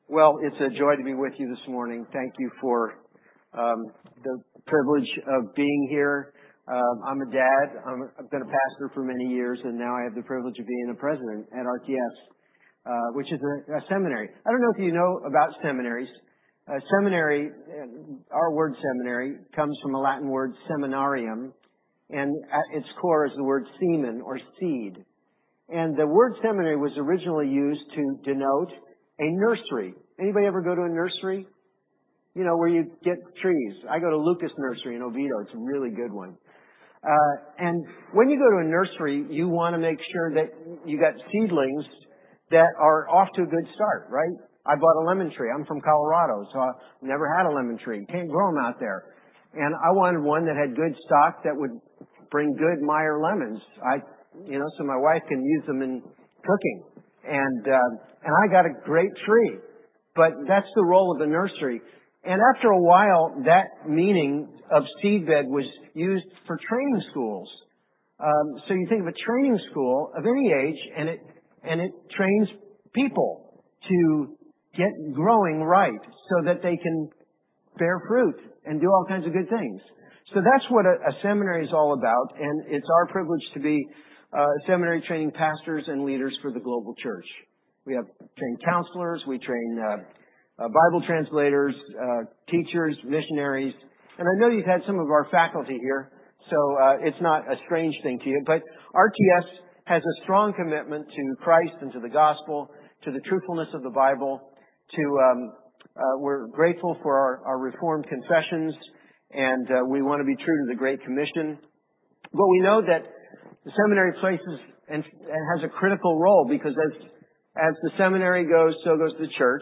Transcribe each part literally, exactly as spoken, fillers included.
Well, it's a joy to be with you this morning. Thank you for um, the privilege of being here. Um, I'm a dad. I'm, I've been a pastor for many years, and now I have the privilege of being a president at R T S, uh, which is a, a seminary. I don't know if you know about seminaries. Uh, seminary, our word seminary, comes from a Latin word seminarium, and at its core is the word semen or seed. And the word seminary was originally used to denote a nursery. Anybody ever go to a nursery? You know, where you get trees. I go to Lucas Nursery in Oviedo. It's a really good one. Uh, and when you go to a nursery, you want to make sure that you got seedlings that are off to a good start, right? I bought a lemon tree. I'm from Colorado, so I've never had a lemon tree. Can't grow them out there. And I wanted one that had good stock that would bring good Meyer lemons. I, you know, so my wife can use them in cooking. And, uh, and I got a great tree. But that's the role of the nursery. And after a while, that meaning of seedbed was used for training schools. Um, so you think of a training school of any age, and it, and it trains people to get growing right so that they can bear fruit and do all kinds of good things. So that's what a, a seminary is all about, and it's our privilege to be uh, seminary training pastors and leaders for the global church. We have trained counselors, we train uh, uh, Bible translators, uh, teachers, missionaries, and I know you've had some of our faculty here, so uh, it's not a strange thing to you, but R T S has a strong commitment to Christ and to the gospel, to the truthfulness of the Bible, to um, uh, we're grateful for our, our Reformed confessions, and uh, we want to be true to the Great Commission. But we know that the seminary places and, and has a critical role, because as as the seminary goes, so goes the church,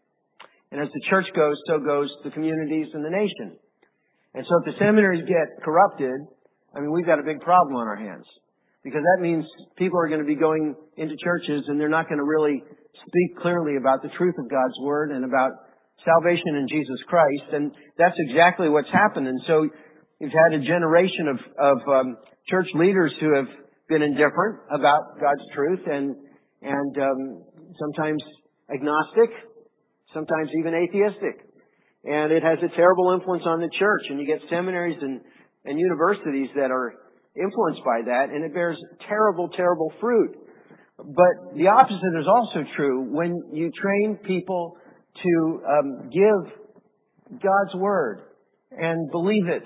and as the church goes, so goes the communities and the nation. And so if the seminaries get corrupted, I mean, we've got a big problem on our hands, because that means people are going to be going into churches and they're not going to really speak clearly about the truth of God's Word and about salvation in Jesus Christ. And that's exactly what's happened. And so you've had a generation of, of um, church leaders who have been indifferent about God's truth and, and um, sometimes agnostic, sometimes even atheistic. And it has a terrible influence on the church. And you get seminaries and, and universities that are influenced by that, and it bears terrible, terrible fruit. But the opposite is also true. When you train people to um, give God's Word and believe it,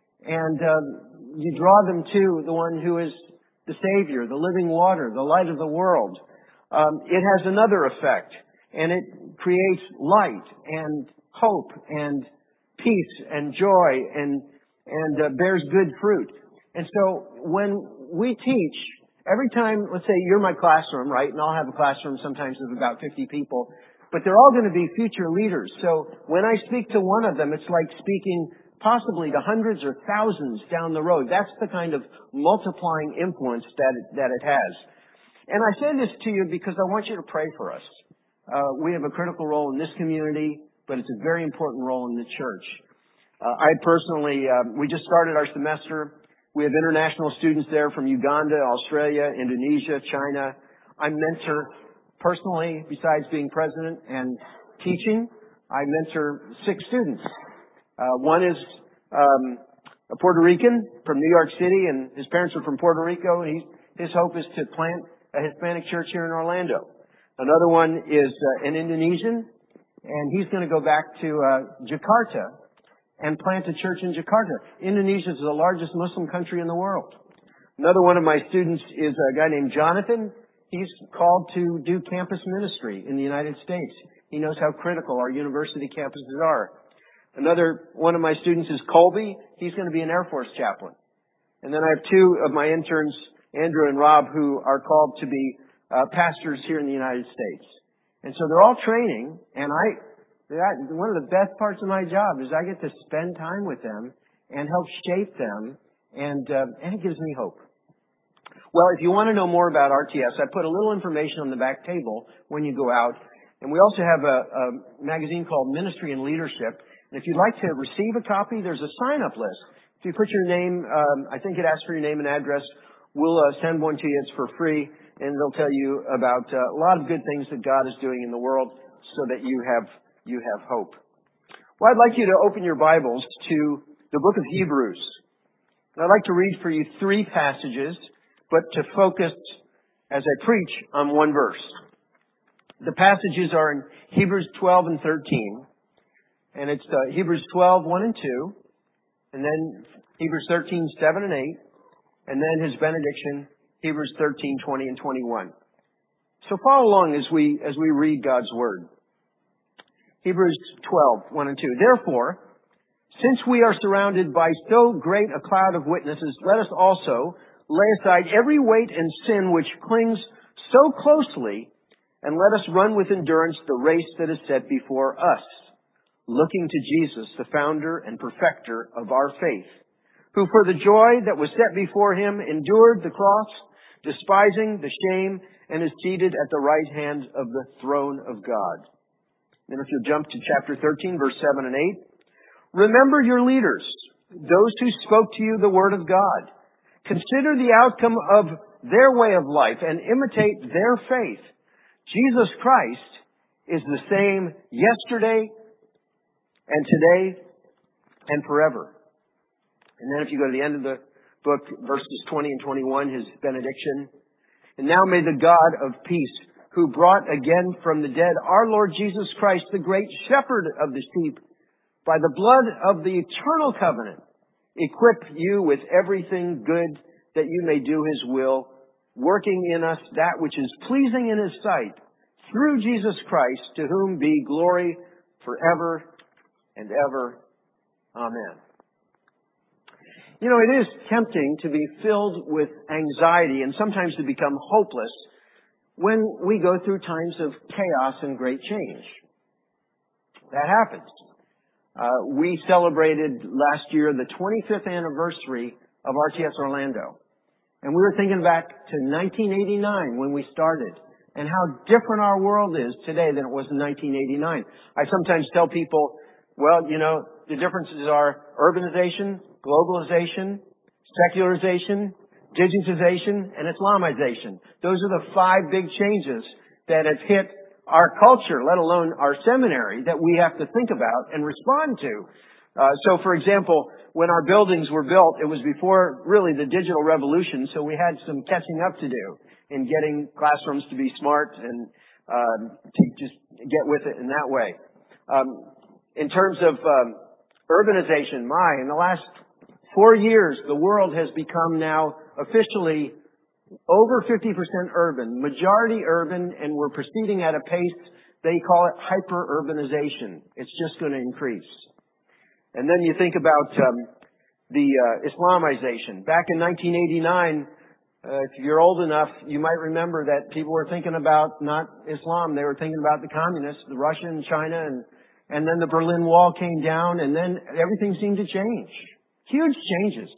and um, you draw them to the one who is the Savior, the living water, the light of the world, um, it has another effect, and it creates light and hope and peace and joy and and uh, bears good fruit. And so when we teach, every time, let's say you're my classroom, right? And I'll have a classroom sometimes of about fifty people, but they're all going to be future leaders. So when I speak to one of them, it's like speaking possibly to hundreds or thousands down the road. That's the kind of multiplying influence that it, that it has. And I say this to you because I want you to pray for us. Uh, we have a critical role in this community, but it's a very important role in the church. Uh, I personally, uh, we just started our semester. We have international students there from Uganda, Australia, Indonesia, China. I mentor personally, besides being president and teaching, I mentor six students. Uh, one is um, a Puerto Rican from New York City, and his parents are from Puerto Rico, and he, his hope is to plant a Hispanic church here in Orlando. Another one is uh, an Indonesian, and he's going to go back to uh, Jakarta and plant a church in Jakarta. Indonesia is the largest Muslim country in the world. Another one of my students is a guy named Jonathan. He's called to do campus ministry in the United States. He knows how critical our university campuses are. Another one of my students is Colby. He's going to be an Air Force chaplain. And then I have two of my interns, Andrew and Rob, who are called to be uh, pastors here in the United States. And so they're all training, and I That, one of the best parts of my job is I get to spend time with them and help shape them, and uh, and it gives me hope. Well, if you want to know more about R T S, I put a little information on the back table when you go out, and we also have a, a magazine called Ministry and Leadership. And if you'd like to receive a copy, there's a sign-up list. If you put your name, um, I think it asks for your name and address. We'll uh, send one to you. It's for free, and they'll tell you about uh, a lot of good things that God is doing in the world. so that you have, you have hope. Well, I'd like you to open your Bibles to the book of Hebrews. And I'd like to read for you three passages, but to focus as I preach on one verse. The passages are in Hebrews twelve and thirteen. And it's uh, Hebrews twelve, one and two. And then Hebrews thirteen, seven and eight. And then his benediction, Hebrews thirteen, twenty and twenty-one. So follow along as we, as we read God's Word. Hebrews twelve, one and two. Therefore, since we are surrounded by so great a cloud of witnesses, let us also lay aside every weight and sin which clings so closely, and let us run with endurance the race that is set before us, looking to Jesus, the founder and perfecter of our faith, who for the joy that was set before him endured the cross, despising the shame, and is seated at the right hand of the throne of God. Then if you'll jump to chapter thirteen, verse seven and eight. Remember your leaders, those who spoke to you the word of God. Consider the outcome of their way of life and imitate their faith. Jesus Christ is the same yesterday and today and forever. And then if you go to the end of the book, verses twenty and twenty-one, his benediction. And now may the God of peace, who brought again from the dead our Lord Jesus Christ, the great shepherd of the sheep, by the blood of the eternal covenant, equip you with everything good that you may do his will, working in us that which is pleasing in his sight, through Jesus Christ, to whom be glory forever and ever. Amen. You know, it is tempting to be filled with anxiety and sometimes to become hopeless when we go through times of chaos and great change. That happens. Uh, we celebrated last year the twenty-fifth anniversary of R T S Orlando. And we were thinking back to nineteen eighty-nine when we started and how different our world is today than it was in nineteen eighty-nine. I sometimes tell people, well, you know, the differences are urbanization, globalization, secularization, digitization, and Islamization. Those are the five big changes that have hit our culture, let alone our seminary, that we have to think about and respond to. Uh, so, for example, when our buildings were built, it was before really the digital revolution, so we had some catching up to do in getting classrooms to be smart and uh, to just get with it in that way. Um, in terms of um, urbanization, my, in the last four years, the world has become now officially over fifty percent urban, majority urban, and we're proceeding at a pace, they call it hyper-urbanization. It's just going to increase. And then you think about um, the uh, Islamization. Back in nineteen eighty-nine, uh, if you're old enough, you might remember that people were thinking about not Islam, they were thinking about the communists, the Russia and China, and, and then the Berlin Wall came down, and then everything seemed to change. Huge changes.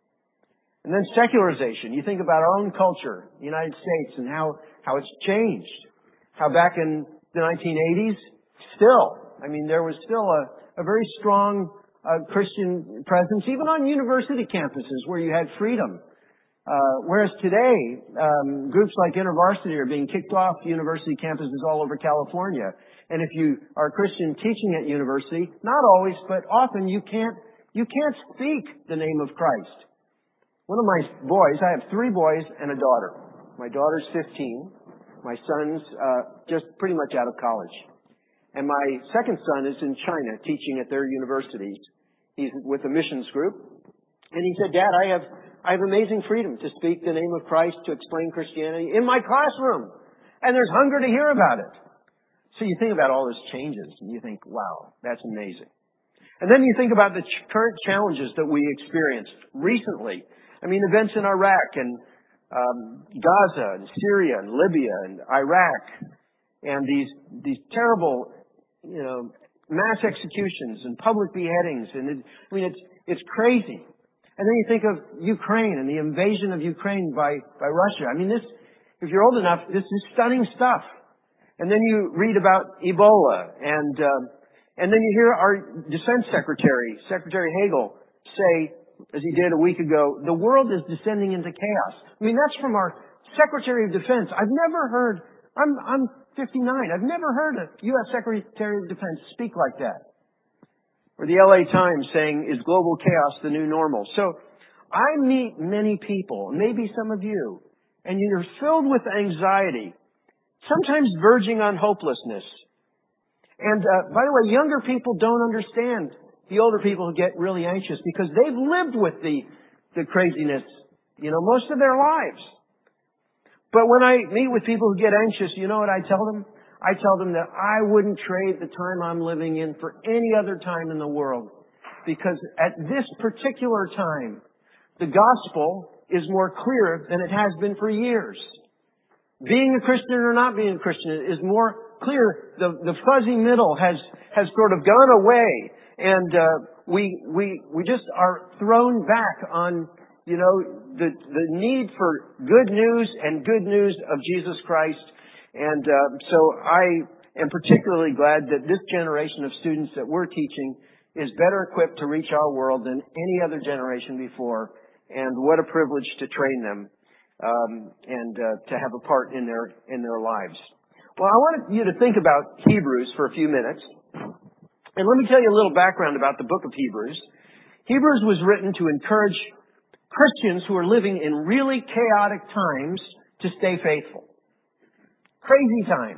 And then secularization. You think about our own culture, the United States, and how, how it's changed. How back in the nineteen eighties, still, I mean, there was still a, a very strong uh, Christian presence, even on university campuses where you had freedom. Uh, whereas today, um, groups like InterVarsity are being kicked off university campuses all over California. And if you are a Christian teaching at university, not always, but often you can't, you can't speak the name of Christ. One of my boys, I have three boys and a daughter. My daughter's fifteen. My son's uh, just pretty much out of college. And my second son is in China teaching at their universities. He's with a missions group. And he said, Dad, I have, I have amazing freedom to speak the name of Christ, to explain Christianity in my classroom. And there's hunger to hear about it. So you think about all those changes and you think, wow, that's amazing. And then you think about the ch- current challenges that we experienced recently. I mean, events in Iraq and um, Gaza and Syria and Libya and Iraq and these these terrible, you know, mass executions and public beheadings. And it, I mean, it's it's crazy. And then you think of Ukraine and the invasion of Ukraine by by Russia. I mean, this, if you're old enough, this is stunning stuff. And then you read about Ebola, and um, and then you hear our Defense Secretary, Secretary Hagel, say, as he did a week ago, the world is descending into chaos. I mean, that's from our Secretary of Defense. I've never heard, I'm, I'm fifty-nine. I've never heard a U S Secretary of Defense speak like that. Or the L A Times saying, is global chaos the new normal? So I meet many people, maybe some of you, and you're filled with anxiety, sometimes verging on hopelessness. And uh, by the way, younger people don't understand the older people who get really anxious because they've lived with the, the craziness, you know, most of their lives. But when I meet with people who get anxious, you know what I tell them? I tell them that I wouldn't trade the time I'm living in for any other time in the world. Because at this particular time, the gospel is more clear than it has been for years. Being a Christian or not being a Christian is more clear. The, the fuzzy middle has, has sort of gone away. And uh, we, we, we just are thrown back on, you know, the, the need for good news and good news of Jesus Christ. And uh, so I am particularly glad that this generation of students that we're teaching is better equipped to reach our world than any other generation before. And what a privilege to train them um, and uh, to have a part in their in their lives. Well, I wanted you to think about Hebrews for a few minutes. And let me tell you a little background about the book of Hebrews. Hebrews was written to encourage Christians who are living in really chaotic times to stay faithful. Crazy times.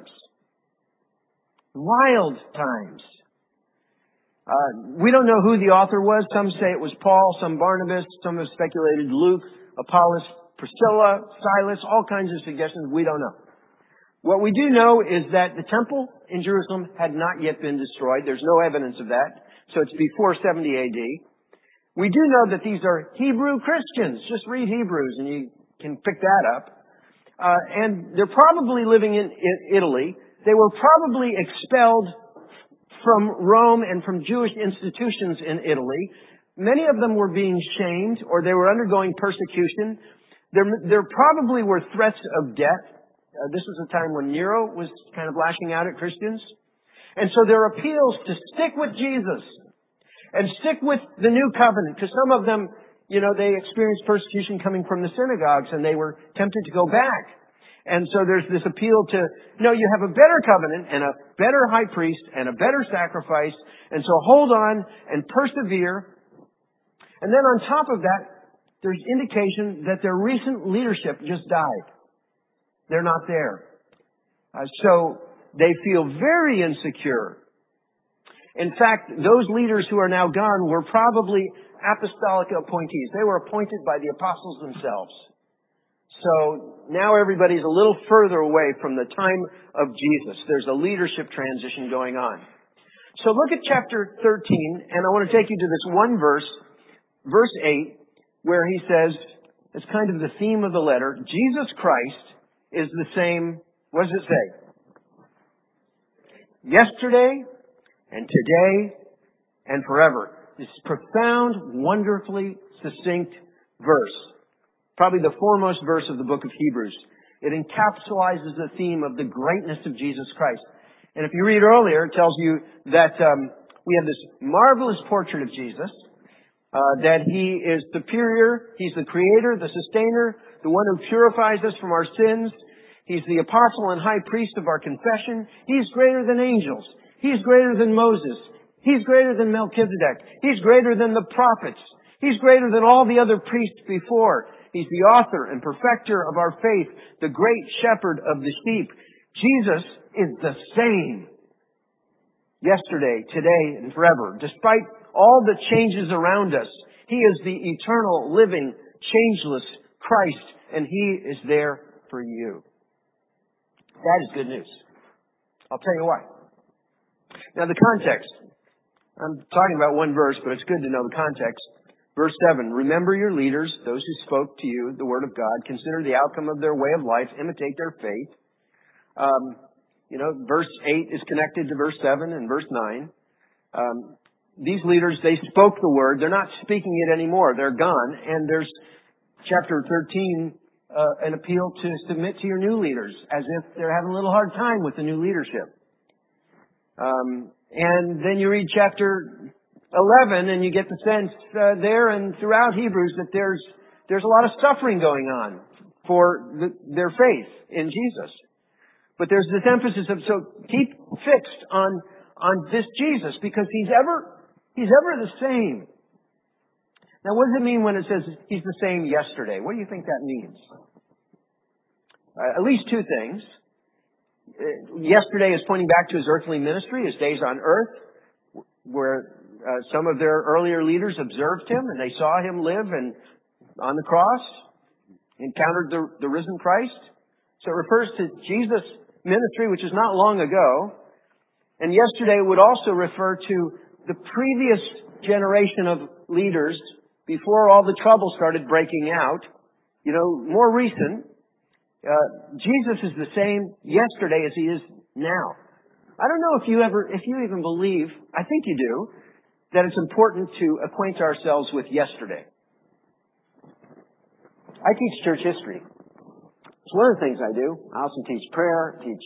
Wild times. Uh, we don't know who the author was. Some say it was Paul, some Barnabas, some have speculated Luke, Apollos, Priscilla, Silas, all kinds of suggestions. We don't know. What we do know is that the temple in Jerusalem had not yet been destroyed. There's no evidence of that. So it's before seventy A D. We do know that these are Hebrew Christians. Just read Hebrews and you can pick that up. Uh, and they're probably living in Italy. They were probably expelled from Rome and from Jewish institutions in Italy. Many of them were being shamed or they were undergoing persecution. There, there probably were threats of death. Uh, this was a time when Nero was kind of lashing out at Christians. And so there are appeals to stick with Jesus and stick with the new covenant, because some of them, you know, they experienced persecution coming from the synagogues and they were tempted to go back. And so there's this appeal to, no, you have a better covenant and a better high priest and a better sacrifice. And so hold on and persevere. And then on top of that, there's indication that their recent leadership just died. They're not there. Uh, so they feel very insecure. In fact, those leaders who are now gone were probably apostolic appointees. They were appointed by the apostles themselves. So now everybody's a little further away from the time of Jesus. There's a leadership transition going on. So look at chapter thirteen, and I want to take you to this one verse, verse eight, where he says, it's kind of the theme of the letter, Jesus Christ is the same, what does it say? Yesterday and today and forever. This profound, wonderfully succinct verse. Probably the foremost verse of the book of Hebrews. It encapsulates the theme of the greatness of Jesus Christ. And if you read earlier, it tells you that um, we have this marvelous portrait of Jesus, uh, that He is superior, He's the Creator, the Sustainer, the one who purifies us from our sins. He's the apostle and high priest of our confession. He's greater than angels. He's greater than Moses. He's greater than Melchizedek. He's greater than the prophets. He's greater than all the other priests before. He's the author and perfecter of our faith, the great shepherd of the sheep. Jesus is the same yesterday, today, and forever. Despite all the changes around us, He is the eternal, living, changeless Christ, and He is there for you. That is good news. I'll tell you why. Now the context. I'm talking about one verse, but it's good to know the context. Verse seven, remember your leaders, those who spoke to you the word of God. Consider the outcome of their way of life. Imitate their faith. Um, you know, verse eight is connected to verse seven and verse nine. Um, these leaders, they spoke the word. They're not speaking it anymore. They're gone. And there's chapter thirteen, uh, an appeal to submit to your new leaders, as if they're having a little hard time with the new leadership. Um, and then you read chapter eleven, and you get the sense uh, there and throughout Hebrews that there's there's a lot of suffering going on for the, their faith in Jesus. But there's this emphasis of, so keep fixed on, on this Jesus, because he's ever, he's ever the same. Now, what does it mean when it says he's the same yesterday? What do you think that means? Uh, at least two things. Uh, yesterday is pointing back to his earthly ministry, his days on earth, where uh, some of their earlier leaders observed him and they saw him live and on the cross, encountered the, the risen Christ. So it refers to Jesus' ministry, which is not long ago. And yesterday would also refer to the previous generation of leaders before all the trouble started breaking out. You know, more recent. Uh, Jesus is the same yesterday as he is now. I don't know if you ever, if you even believe, I think you do, that it's important to acquaint ourselves with yesterday. I teach church history. It's one of the things I do. I also teach prayer, teach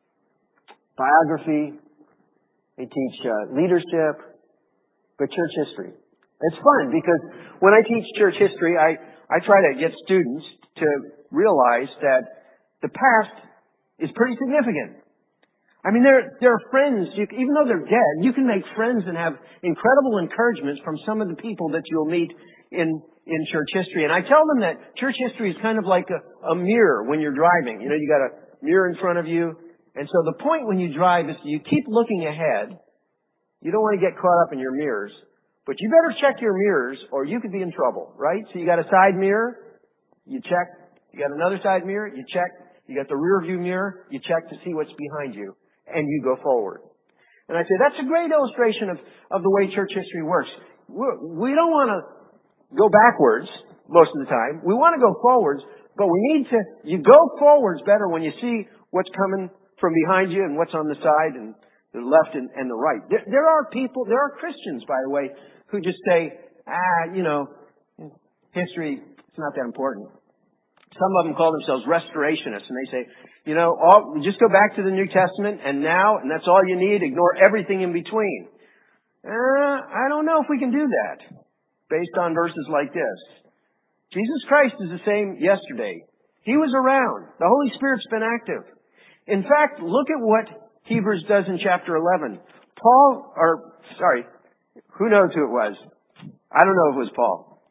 biography, I teach uh, leadership, but church history. It's fun because when I teach church history, I, I try to get students to realize that the past is pretty significant. I mean, there, there are friends, you, even though they're dead, you can make friends and have incredible encouragements from some of the people that you'll meet in, in church history. And I tell them that church history is kind of like a, a mirror when you're driving. You know, you got a mirror in front of you. And so the point when you drive is you keep looking ahead. You don't want to get caught up in your mirrors. But you better check your mirrors or you could be in trouble, right? So you got a side mirror, you check. You got another side mirror, you check. You got the rear view mirror, you check to see what's behind you. And you go forward. And I say, that's a great illustration of, of the way church history works. We're, we don't want to go backwards most of the time. We want to go forwards, but we need to, you go forwards better when you see what's coming from behind you and what's on the side and the left and, and the right. There, there are people, there are Christians, by the way, who just say, ah, you know, history, it's not that important. Some of them call themselves restorationists, and they say, you know, all, just go back to the New Testament and now, and that's all you need. Ignore everything in between. Uh, I don't know if we can do that based on verses like this. Jesus Christ is the same yesterday. He was around. The Holy Spirit's been active. In fact, look at what Hebrews does in chapter eleven. Paul, or, sorry, who knows who it was? I don't know if it was Paul.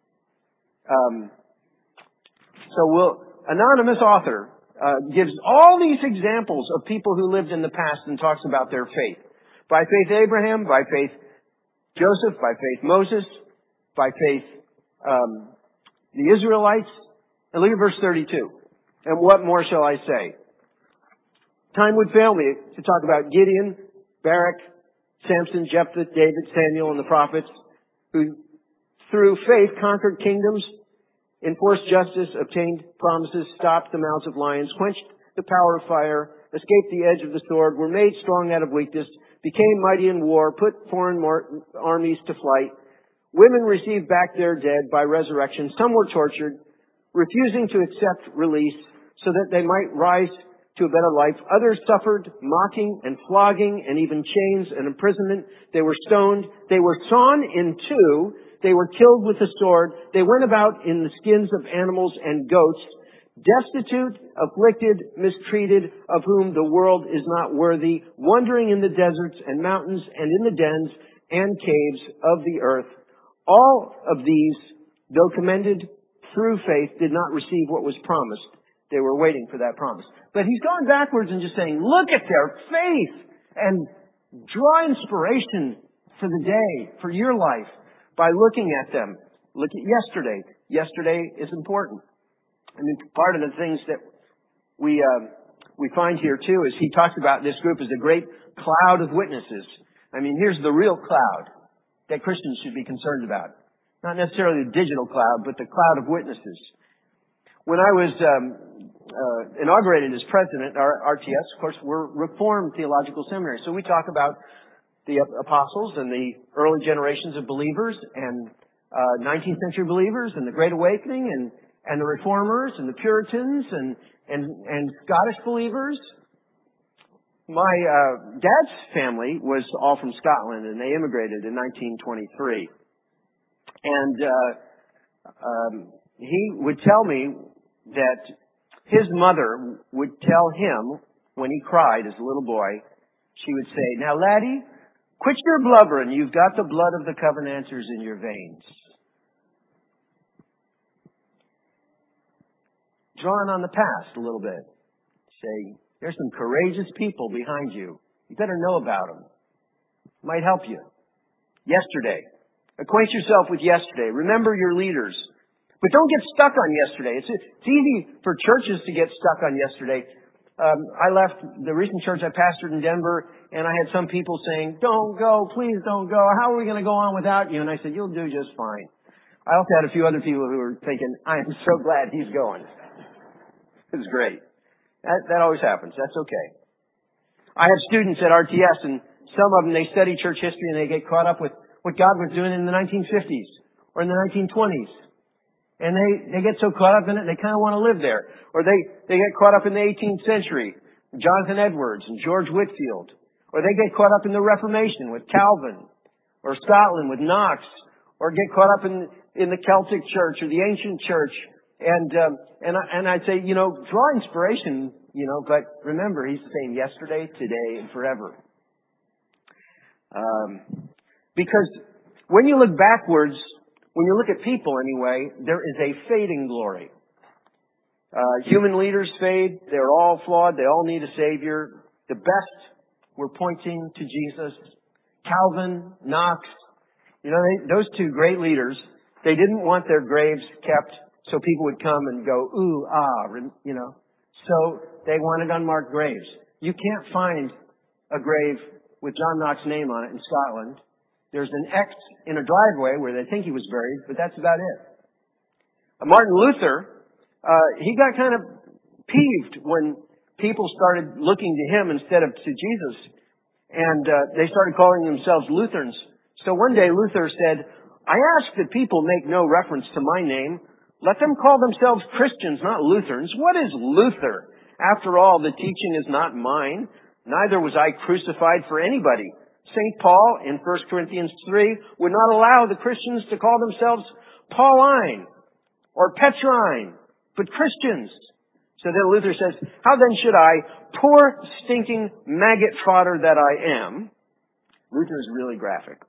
Um, so we'll, anonymous author uh, gives all these examples of people who lived in the past and talks about their faith. By faith Abraham, by faith Joseph, by faith Moses, by faith um, the Israelites. And look at verse thirty-two. And what more shall I say? Time would fail me to talk about Gideon, Barak, Samson, Jephthah, David, Samuel, and the prophets, who through faith conquered kingdoms, enforced justice, obtained promises, stopped the mouths of lions, quenched the power of fire, escaped the edge of the sword, were made strong out of weakness, became mighty in war, put foreign mar- armies to flight. Women received back their dead by resurrection. Some were tortured, refusing to accept release so that they might rise to a better life. Others suffered mocking and flogging and even chains and imprisonment. They were stoned. They were sawn in two. They were killed with the sword. They went about in the skins of animals and goats, destitute, afflicted, mistreated, of whom the world is not worthy, wandering in the deserts and mountains and in the dens and caves of the earth. All of these, though commended through faith, did not receive what was promised. They were waiting for that promise. But he's going backwards and just saying, look at their faith and draw inspiration for the day, for your life, by looking at them. Look at yesterday. Yesterday is important. I mean, part of the things that we uh, we find here too is he talks about this group as a great cloud of witnesses. I mean, here's the real cloud that Christians should be concerned about. Not necessarily the digital cloud, but the cloud of witnesses. When I was um, uh, inaugurated as president, our R T S, of course, we're Reformed Theological Seminary. So we talk about the apostles and the early generations of believers and uh, nineteenth century believers and the Great Awakening and, and the Reformers and the Puritans and, and, and Scottish believers. My uh, dad's family was all from Scotland, and they immigrated in nineteen twenty-three. And uh, um, he would tell me that his mother would tell him when he cried as a little boy, she would say, "Now, laddie, quit your blubbering. You've got the blood of the Covenanters in your veins." Drawing on the past a little bit. Say, there's some courageous people behind you. You better know about them. Might help you. Yesterday. Acquaint yourself with yesterday. Remember your leaders. But don't get stuck on yesterday. It's, it's easy for churches to get stuck on yesterday. Um, I left the recent church I pastored in Denver, and I had some people saying, "Don't go, please don't go. How are we going to go on without you?" And I said, "You'll do just fine." I also had a few other people who were thinking, "I am so glad he's going." It was great. That, that always happens. That's okay. I have students at R T S, and some of them, they study church history and they get caught up with what God was doing in the nineteen fifties or in the nineteen twenties. And they, they get so caught up in it, they kind of want to live there. Or they, they get caught up in the eighteenth century, Jonathan Edwards and George Whitefield. Or they get caught up in the Reformation with Calvin. Or Scotland with Knox. Or get caught up in, in the Celtic church or the ancient church. And, um, and I, and I'd say, you know, draw inspiration, you know, but remember, he's the same yesterday, today, and forever. Um, because when you look backwards, when you look at people anyway, there is a fading glory. Uh, human leaders fade. They're all flawed. They all need a Savior. The best were pointing to Jesus. Calvin, Knox, you know, they, those two great leaders, they didn't want their graves kept so people would come and go, ooh, ah, you know. So they wanted unmarked graves. You can't find a grave with John Knox's name on it in Scotland. There's an X in a driveway where they think he was buried, but that's about it. Uh, Martin Luther, uh, he got kind of peeved when people started looking to him instead of to Jesus. And uh, they started calling themselves Lutherans. So one day Luther said, "I ask that people make no reference to my name. Let them call themselves Christians, not Lutherans. What is Luther? After all, the teaching is not mine. Neither was I crucified for anybody." Saint Paul in First Corinthians three would not allow the Christians to call themselves Pauline or Petrine, but Christians. So then Luther says, "How then should I, poor stinking maggot fodder that I am," Luther is really graphic,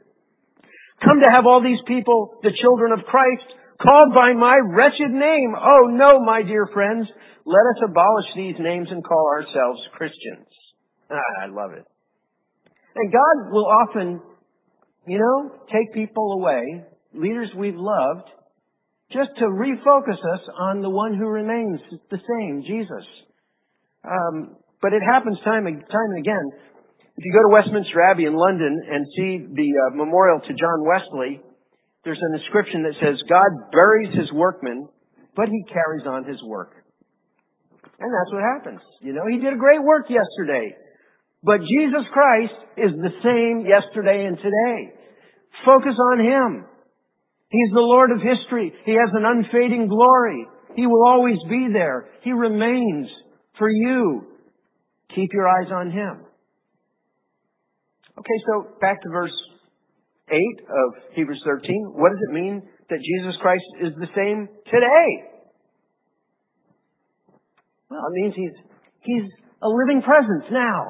"come to have all these people, the children of Christ, called by my wretched name? Oh no, my dear friends, let us abolish these names and call ourselves Christians." Ah, I love it. And God will often, you know, take people away, leaders we've loved, just to refocus us on the one who remains the same, Jesus. Um, but it happens time and time and again. If you go to Westminster Abbey in London and see the uh, memorial to John Wesley, there's an inscription that says, "God buries his workmen, but he carries on his work." And that's what happens. You know, he did a great work yesterday. But Jesus Christ is the same yesterday and today. Focus on him. He's the Lord of history. He has an unfading glory. He will always be there. He remains for you. Keep your eyes on him. Okay, so back to verse eight of Hebrews thirteen. What does it mean that Jesus Christ is the same today? Well, it means he's, he's a living presence now.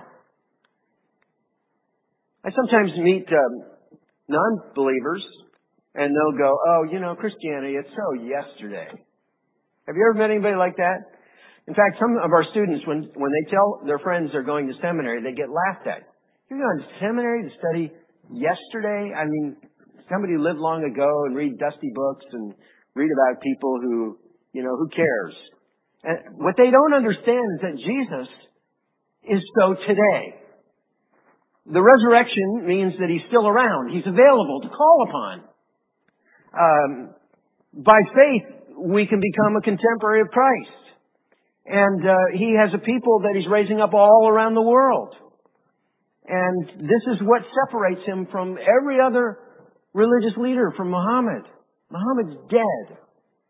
I sometimes meet um, non-believers, and they'll go, "Oh, you know, Christianity, it's so yesterday." Have you ever met anybody like that? In fact, some of our students, when, when they tell their friends they're going to seminary, they get laughed at. "You're going to seminary to study yesterday? I mean, somebody who lived long ago and read dusty books and read about people who, you know, who cares?" And what they don't understand is that Jesus is so today. The resurrection means that he's still around. He's available to call upon. Um, by faith, we can become a contemporary of Christ. And uh, he has a people that he's raising up all around the world. And this is what separates him from every other religious leader, from Muhammad. Muhammad's dead.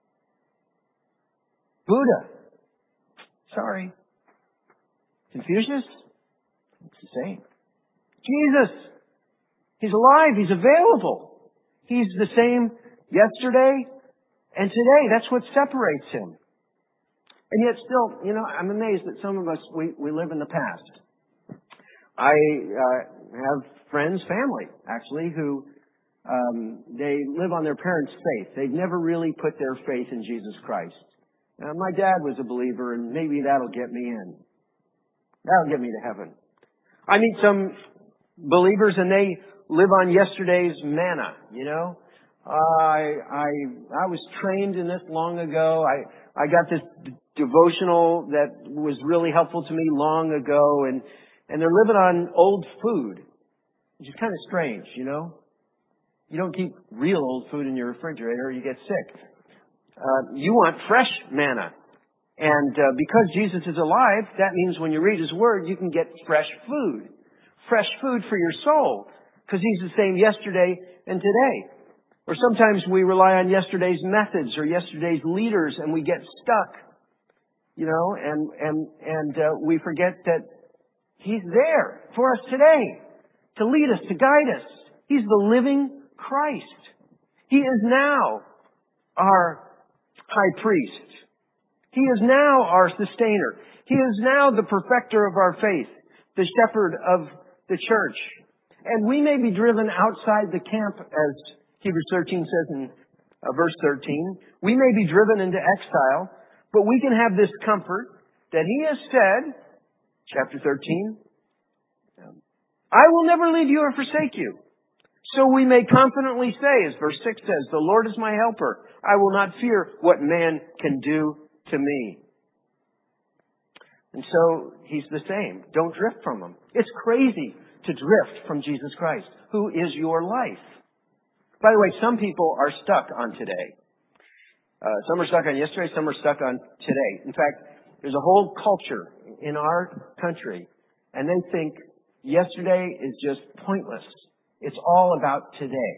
Buddha. Sorry. Confucius? It's the same. Jesus. He's alive. He's available. He's the same yesterday and today. That's what separates him. And yet still, you know, I'm amazed that some of us, we, we live in the past. I uh, have friends, family, actually, who um, they live on their parents' faith. They've never really put their faith in Jesus Christ. Now, my dad was a believer, and maybe that'll get me in. That'll get me to heaven. I meet some believers, and they live on yesterday's manna, you know. Uh, I, I, I was trained in this long ago. I, I got this d- devotional that was really helpful to me long ago, and, and they're living on old food, which is kind of strange, you know. You don't keep real old food in your refrigerator, you get sick. Uh, you want fresh manna. And uh, because Jesus is alive, that means when you read His Word, you can get fresh food. Fresh food for your soul. Because He's the same yesterday and today. Or sometimes we rely on yesterday's methods or yesterday's leaders and we get stuck. You know, and, and, and uh, we forget that He's there for us today. To lead us, to guide us. He's the living Christ. He is now our high priest. He is now our sustainer. He is now the perfecter of our faith, the shepherd of the church. And we may be driven outside the camp, as Hebrews thirteen says in uh, verse thirteen. We may be driven into exile, but we can have this comfort that He has said, chapter thirteen, I will never leave you or forsake you. So we may confidently say, as verse six says, the Lord is my helper. I will not fear what man can do to me. And so He's the same. Don't drift from Him. It's crazy to drift from Jesus Christ, who is your life. By the way, some people are stuck on today. Uh, some are stuck on yesterday, some are stuck on today. In fact, there's a whole culture in our country, and they think yesterday is just pointless. It's all about today.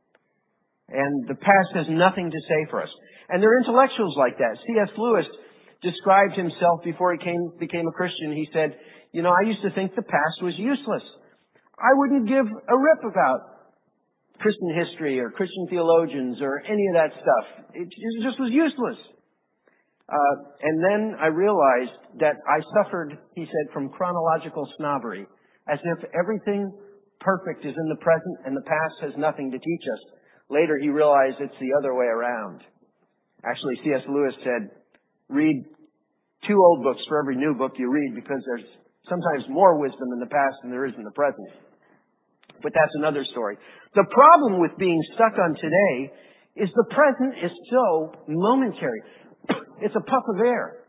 And the past has nothing to say for us. And there are intellectuals like that. C S Lewis described himself before he came, became a Christian. He said, you know, I used to think the past was useless. I wouldn't give a rip about Christian history or Christian theologians or any of that stuff. It just was useless. Uh, and then I realized that I suffered, he said, from chronological snobbery, as if everything perfect is in the present and the past has nothing to teach us. Later he realized it's the other way around. Actually, C S Lewis said, read two old books for every new book you read, because there's sometimes more wisdom in the past than there is in the present. But that's another story. The problem with being stuck on today is the present is so momentary. It's a puff of air.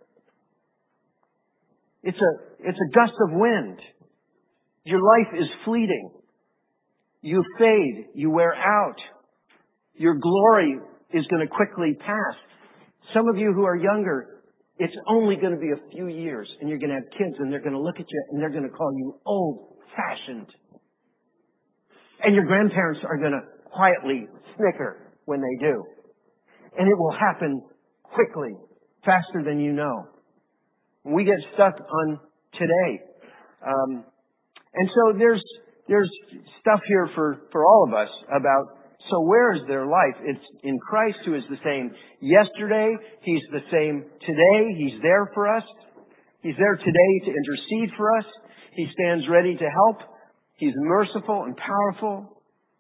It's a, it's a gust of wind. Your life is fleeting. You fade. You wear out. Your glory is going to quickly pass. Some of you who are younger, it's only going to be a few years, and you're going to have kids, and they're going to look at you, and they're going to call you old-fashioned. And your grandparents are going to quietly snicker when they do. And it will happen quickly, faster than you know. We get stuck on today. Um, and so there's there's stuff here for, for all of us about, so where is their life? It's in Christ, who is the same yesterday. He's the same today. He's there for us. He's there today to intercede for us. He stands ready to help. He's merciful and powerful.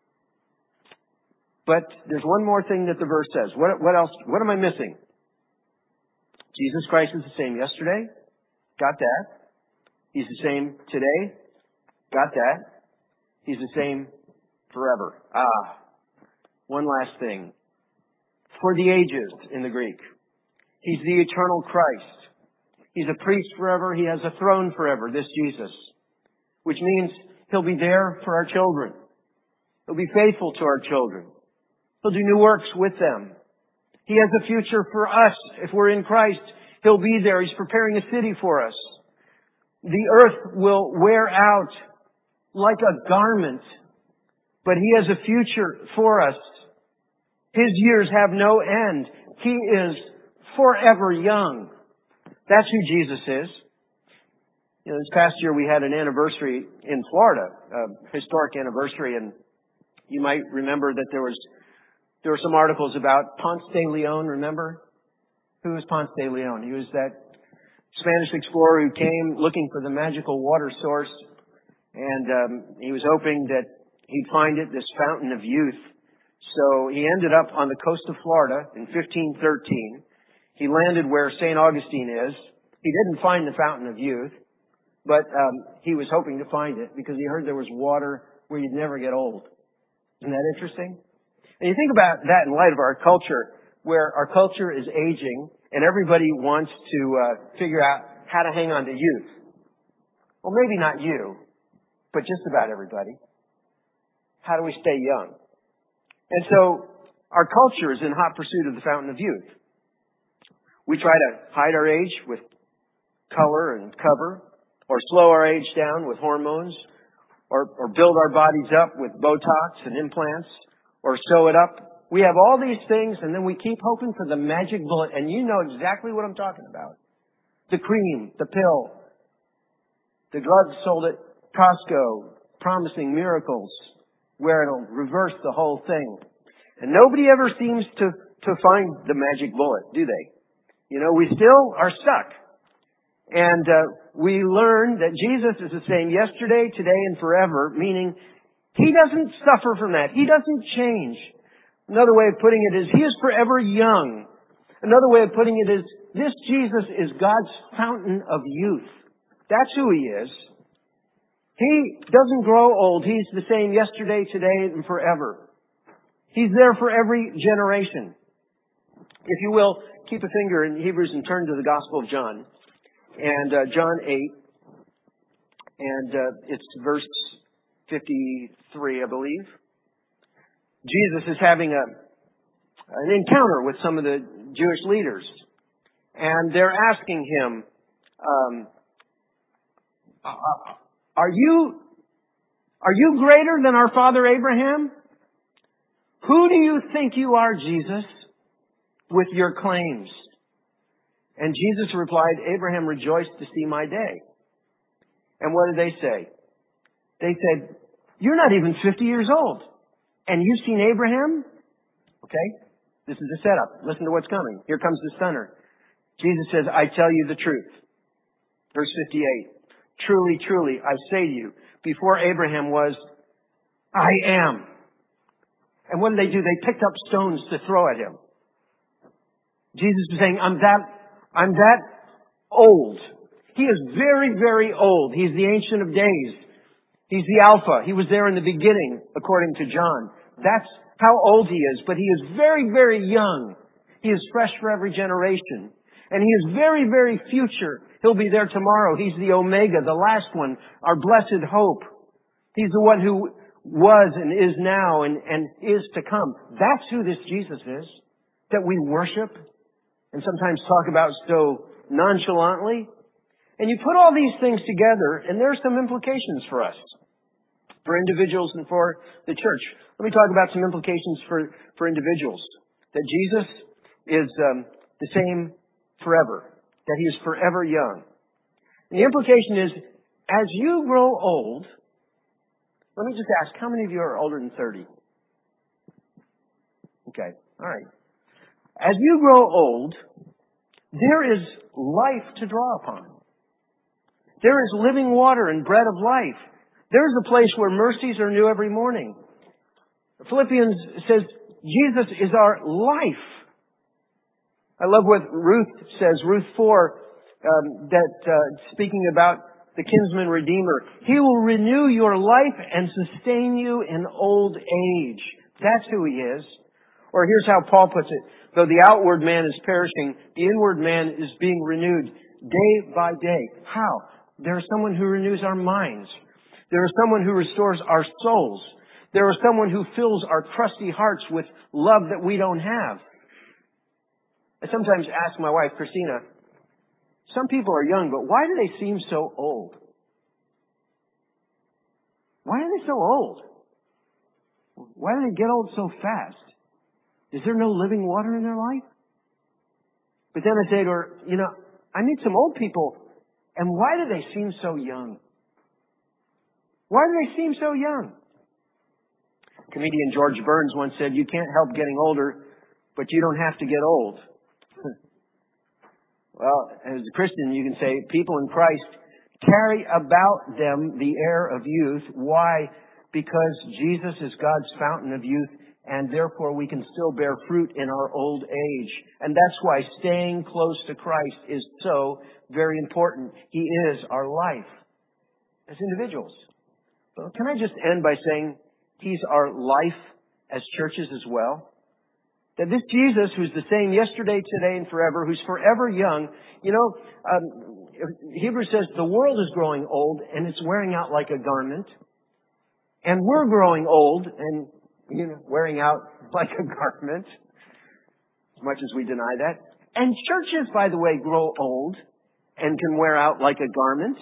But there's one more thing that the verse says. What, what else? What am I missing? Jesus Christ is the same yesterday. Got that. He's the same today. Got that. He's the same forever. Ah. One last thing. For the ages in the Greek. He's the eternal Christ. He's a priest forever. He has a throne forever, this Jesus. Which means He'll be there for our children. He'll be faithful to our children. He'll do new works with them. He has a future for us. If we're in Christ, He'll be there. He's preparing a city for us. The earth will wear out like a garment, but He has a future for us. His years have no end. He is forever young. That's who Jesus is. You know, this past year we had an anniversary in Florida, a historic anniversary, and you might remember that there was there were some articles about Ponce de Leon. Remember? Who was Ponce de Leon? He was that Spanish explorer who came looking for the magical water source, and um, he was hoping that he'd find it, this fountain of youth. So he ended up on the coast of Florida in fifteen thirteen. He landed where Saint Augustine is. He didn't find the fountain of youth, but um, he was hoping to find it because he heard there was water where you'd never get old. Isn't that interesting? And you think about that in light of our culture, where our culture is aging and everybody wants to uh, figure out how to hang on to youth. Well, maybe not you, but just about everybody. How do we stay young? And so our culture is in hot pursuit of the fountain of youth. We try to hide our age with color and cover, or slow our age down with hormones, or, or build our bodies up with Botox and implants, or sew it up. We have all these things, and then we keep hoping for the magic bullet, and you know exactly what I'm talking about. The cream, the pill, the drugs sold at Costco, promising miracles, where it'll reverse the whole thing. And nobody ever seems to, to find the magic bullet, do they? You know, we still are stuck. And uh, we learn that Jesus is the same yesterday, today, and forever, meaning He doesn't suffer from that. He doesn't change. Another way of putting it is He is forever young. Another way of putting it is this Jesus is God's fountain of youth. That's who He is. He doesn't grow old. He's the same yesterday, today, and forever. He's there for every generation. If you will, keep a finger in Hebrews and turn to the Gospel of John. And uh, John eight. And uh, it's verse fifty-three, I believe. Jesus is having a an encounter with some of the Jewish leaders. And they're asking Him, um, Are you, are you greater than our father Abraham? Who do you think you are, Jesus, with your claims? And Jesus replied, Abraham rejoiced to see my day. And what did they say? They said, you're not even fifty years old. And you've seen Abraham? Okay, this is the setup. Listen to what's coming. Here comes the stunner. Jesus says, I tell you the truth. Verse fifty-eight. Truly, truly, I say to you, before Abraham was, I am. And what did they do? They picked up stones to throw at Him. Jesus is saying, I'm that, I'm that old. He is very, very old. He's the Ancient of Days. He's the Alpha. He was there in the beginning, according to John. That's how old He is. But He is very, very young. He is fresh for every generation. And He is very, very future. He'll be there tomorrow. He's the Omega, the last one, our blessed hope. He's the one who was and is now and, and is to come. That's who this Jesus is that we worship and sometimes talk about so nonchalantly. And you put all these things together, and there are some implications for us, for individuals and for the church. Let me talk about some implications for, for individuals. That Jesus is um, the same forever. That He is forever young. And the implication is, as you grow old, let me just ask, how many of you are older than thirty? Okay, all right. As you grow old, there is life to draw upon. There is living water and bread of life. There is a place where mercies are new every morning. Philippians says, Jesus is our life. I love what Ruth says, Ruth four, um, that uh, speaking about the kinsman redeemer, He will renew your life and sustain you in old age. That's who He is. Or here's how Paul puts it. Though the outward man is perishing, the inward man is being renewed day by day. How? There is someone who renews our minds. There is someone who restores our souls. There is someone who fills our crusty hearts with love that we don't have. I sometimes ask my wife, Christina, some people are young, but why do they seem so old? Why are they so old? Why do they get old so fast? Is there no living water in their life? But then I say to her, you know, I meet some old people, and why do they seem so young? Why do they seem so young? Comedian George Burns once said, you can't help getting older, but you don't have to get old. Well, as a Christian, you can say people in Christ carry about them the air of youth. Why? Because Jesus is God's fountain of youth, and therefore we can still bear fruit in our old age. And that's why staying close to Christ is so very important. He is our life as individuals. But can I just end by saying He's our life as churches as well? That this Jesus, who's the same yesterday, today, and forever, who's forever young, you know, um, Hebrews says the world is growing old and it's wearing out like a garment. And we're growing old and, you know, wearing out like a garment, as much as we deny that. And churches, by the way, grow old and can wear out like a garment.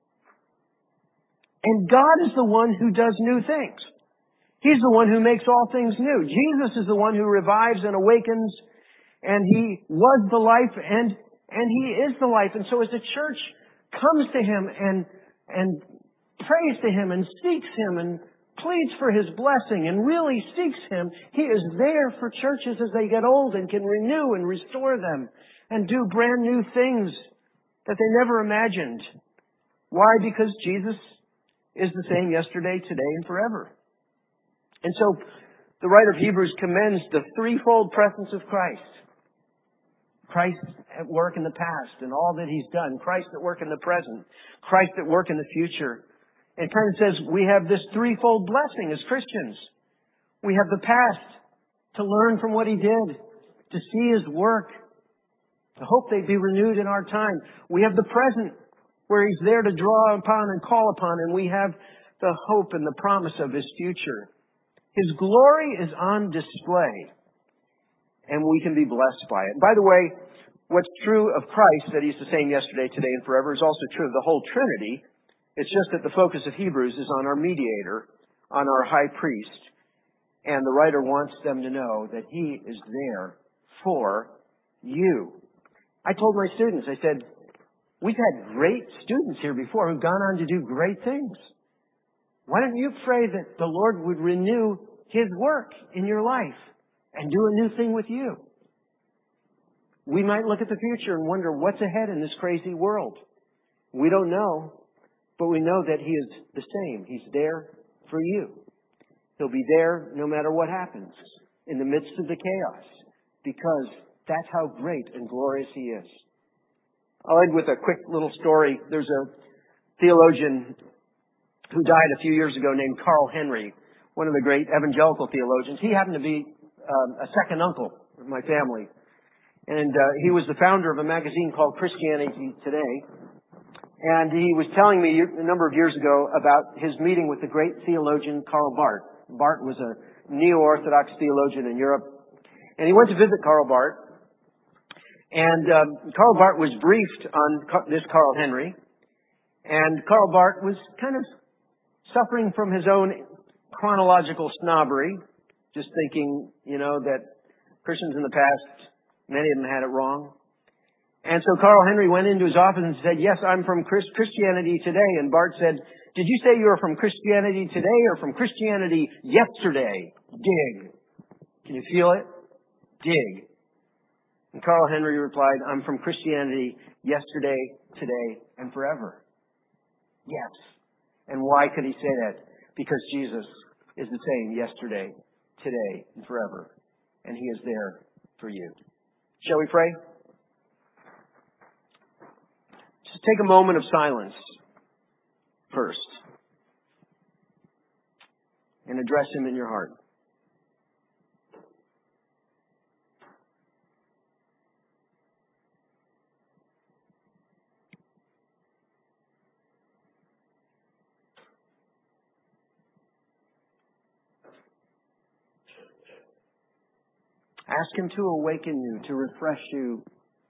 And God is the one who does new things. He's the one who makes all things new. Jesus is the one who revives and awakens, and He was the life, and and He is the life. And so as the church comes to Him and and prays to Him and seeks Him and pleads for His blessing and really seeks Him, He is there for churches as they get old and can renew and restore them and do brand new things that they never imagined. Why? Because Jesus is the same yesterday, today, and forever. And so the writer of Hebrews commends the threefold presence of Christ. Christ at work in the past and all that He's done. Christ at work in the present. Christ at work in the future. And kind of says we have this threefold blessing as Christians. We have the past to learn from what He did, to see His work, to hope they'd be renewed in our time. We have the present where He's there to draw upon and call upon, and we have the hope and the promise of His future. His glory is on display, and we can be blessed by it. By the way, what's true of Christ, that He's the same yesterday, today, and forever, is also true of the whole Trinity. It's just that the focus of Hebrews is on our mediator, on our high priest, and the writer wants them to know that He is there for you. I told my students, I said, we've had great students here before who've gone on to do great things. Why don't you pray that the Lord would renew His work in your life and do a new thing with you? We might look at the future and wonder what's ahead in this crazy world. We don't know, but we know that He is the same. He's there for you. He'll be there no matter what happens in the midst of the chaos, because that's how great and glorious He is. I'll end with a quick little story. There's a theologian who died a few years ago named Carl Henry, one of the great evangelical theologians. He happened to be um, a second uncle of my family. And uh, he was the founder of a magazine called Christianity Today. And he was telling me a number of years ago about his meeting with the great theologian Karl Barth. Barth was a neo-Orthodox theologian in Europe. And he went to visit Karl Barth. And um, Karl Barth was briefed on this Carl Henry. And Karl Barth was kind of suffering from his own chronological snobbery, just thinking, you know, that Christians in the past, many of them had it wrong. And so Carl Henry went into his office and said, yes, I'm from Christ- Christianity Today. And Barth said, did you say you were from Christianity Today or from Christianity yesterday? Dig. Can you feel it? Dig. And Carl Henry replied, I'm from Christianity yesterday, today, and forever. Yes. And why could he say that? Because Jesus is the same yesterday, today, and forever. And He is there for you. Shall we pray? Just take a moment of silence first and address Him in your heart. Ask Him to awaken you, to refresh you.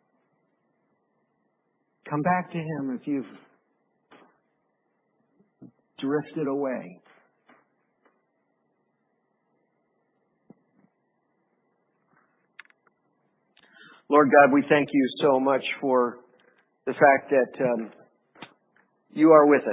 Come back to Him if you've drifted away. Lord God, we thank You so much for the fact that um, You are with us.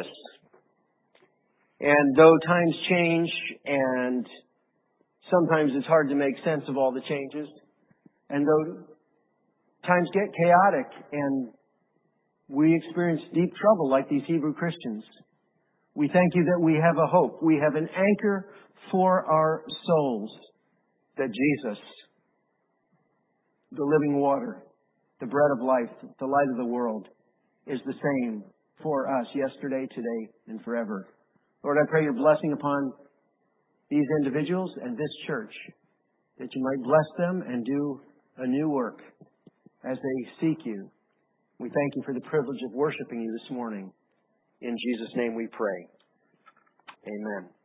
And though times change and sometimes it's hard to make sense of all the changes, and though times get chaotic and we experience deep trouble like these Hebrew Christians, we thank you that we have a hope. We have an anchor for our souls, that Jesus, the living water, the bread of life, the light of the world, is the same for us yesterday, today, and forever. Lord, I pray your blessing upon these individuals and this church, that you might bless them and do a new work as they seek you. We thank you for the privilege of worshiping you this morning. In Jesus' name we pray. Amen.